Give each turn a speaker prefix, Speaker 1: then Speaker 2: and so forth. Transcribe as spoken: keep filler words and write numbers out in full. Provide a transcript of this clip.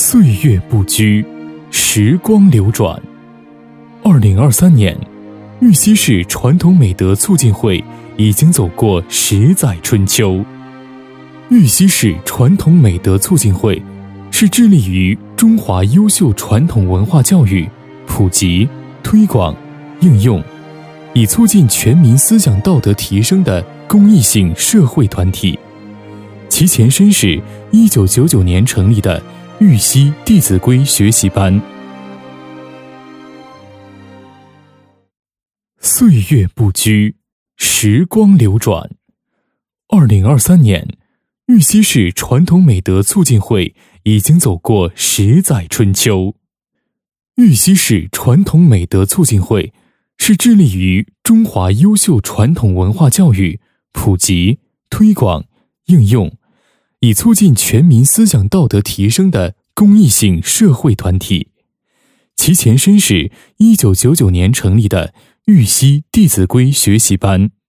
Speaker 1: 岁月不居，时光流转。二零二三年，玉溪市传统美德促进会已经走过十载春秋。玉溪市传统美德促进会是致力于中华优秀传统文化教育普及、推广、应用，以促进全民思想道德提升的公益性社会团体。其前身是一九九九年成立的玉溪弟子规学习班。岁月不居，时光流转。二零二三年，玉溪市传统美德促进会已经走过十载春秋。玉溪市传统美德促进会是致力于中华优秀传统文化教育普及、推广、应用，以促进全民思想道德提升的公益性社会团体。其前身是一九九九年成立的玉溪弟子规学习班。